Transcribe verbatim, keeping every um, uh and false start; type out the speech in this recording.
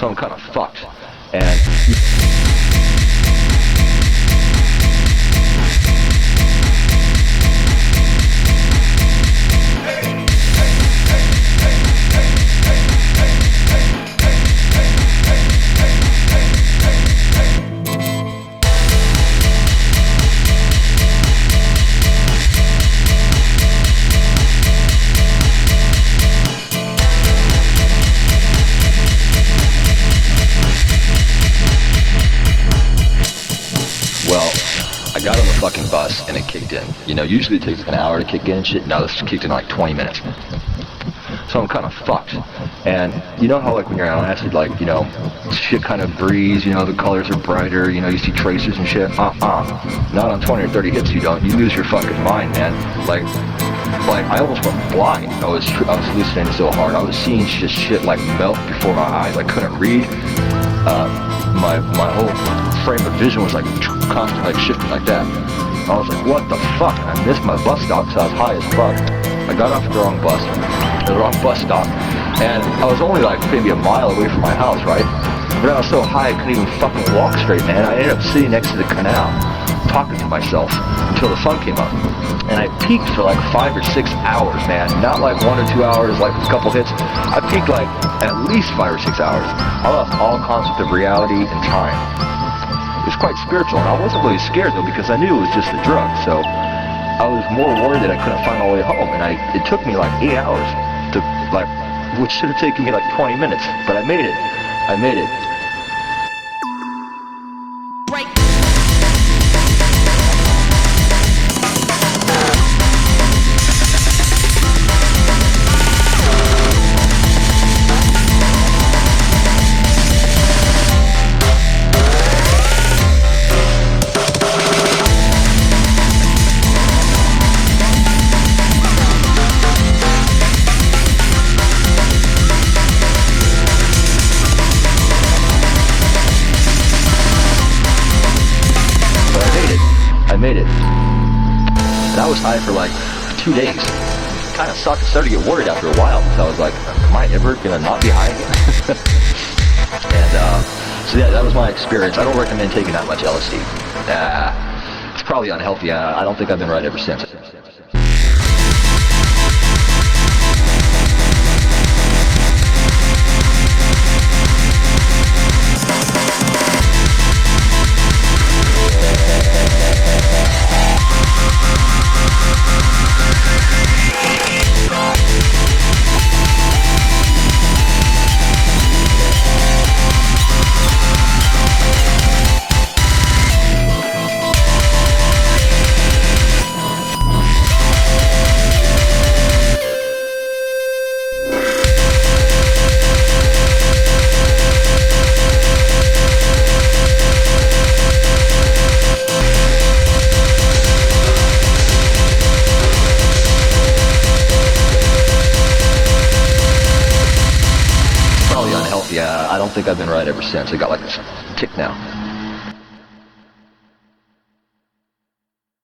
so I'm kind of fucked. And well, I got on the fucking bus and it kicked in. You know, usually it takes like an hour to kick in and shit. No, this kicked in like twenty minutes. So I'm kind of fucked. And you know how like when you're on acid, like, you know, shit kind of breeze, you know, the colors are brighter, you know, you see tracers and shit. Uh-uh. Not on twenty or thirty hits you don't. You lose your fucking mind, man. Like, like I almost went blind. I was, I was hallucinating so hard. I was seeing just shit like melt before my eyes. I couldn't read. Uh, my, my whole frame of vision was like constantly like shifting like that. I was like, what the fuck? I missed my bus stop because I was high as fuck. I got off the wrong bus, the wrong bus stop, and I was only like maybe a mile away from my house, right? But I was so high I couldn't even fucking walk straight, man. I ended up sitting next to the canal, talking to myself until the sun came up. And I peaked for like five or six hours, man. Not like one or two hours, like a couple hits. I peaked like at least five or six hours. I lost all concept of reality and time. It was quite spiritual, and I wasn't really scared though because I knew it was just a drug. So I was more worried that I couldn't find my way home, and I it took me like eight hours to like, which should have taken me like twenty minutes, but I made it. I made it. Break. I made it. And I was high for like two days. It kind of sucked. I started to get worried after a while because I was like, am I ever gonna not be high again? And uh, so yeah, that was my experience. I don't recommend taking that much L S D. Uh, it's probably unhealthy. Uh, I don't think I've been right ever since. Yeah, I don't think I've been right ever since. I got like this kick now.